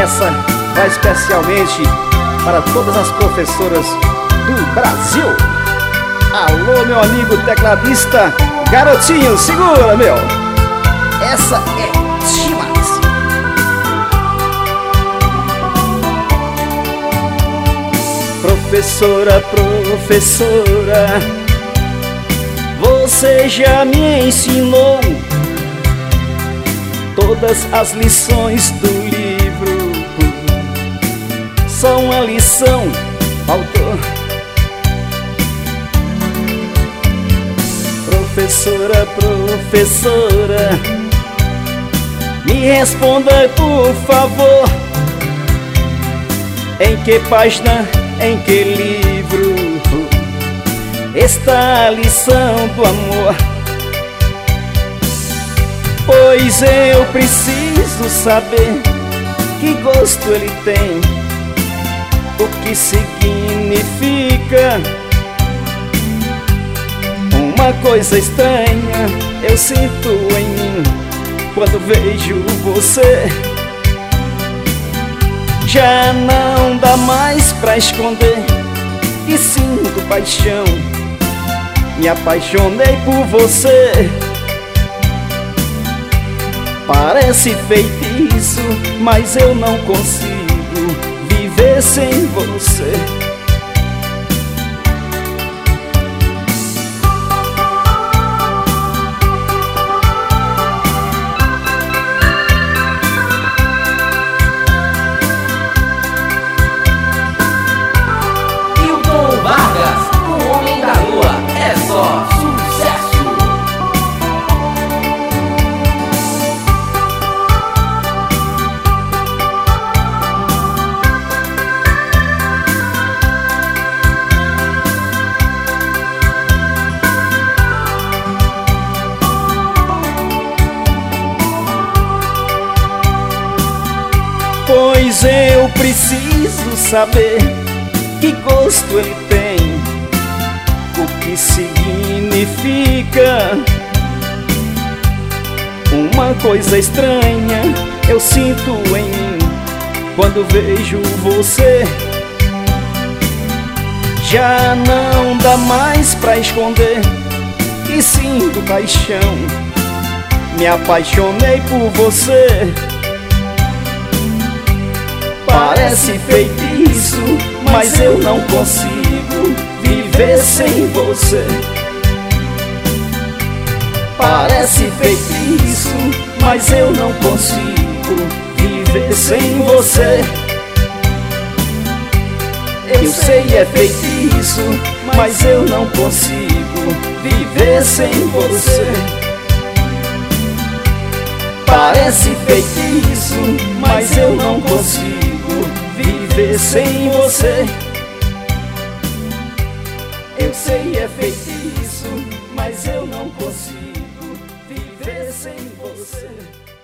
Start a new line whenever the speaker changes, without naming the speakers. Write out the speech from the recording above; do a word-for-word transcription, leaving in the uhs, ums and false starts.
essa vai especialmente para todas as professoras do Brasil. Alô, meu amigo tecladista Garotinho, segura, meu. Essa é demais. Professora, professora, você já me ensinou todas as lições do livro. Só uma lição faltou. Professora, professora, me responda por favor. Em que página, em que livro está a lição do amor? Pois eu preciso saber que gosto ele tem, o que significa. Uma coisa estranha eu sinto em mim quando vejo você. Já não dá mais pra esconder que sinto paixão. Me apaixonei por você. Parece feitiço, mas eu não consigo viver sem você.
Vargas, o homem da lua, é só sucesso.
Pois eu preciso saber que gosto ele tem, o que significa. Uma coisa estranha eu sinto em mim quando vejo você. Já não dá mais pra esconder que sinto paixão. Me apaixonei por você. Parece feitiço, mas eu não consigo viver sem você. Parece feitiço, mas eu não consigo viver sem você. Eu sei é feitiço, mas eu não consigo viver sem você. Parece feitiço, mas eu não consigo viver sem você. Eu sei é feitiço, mas eu não consigo viver sem você.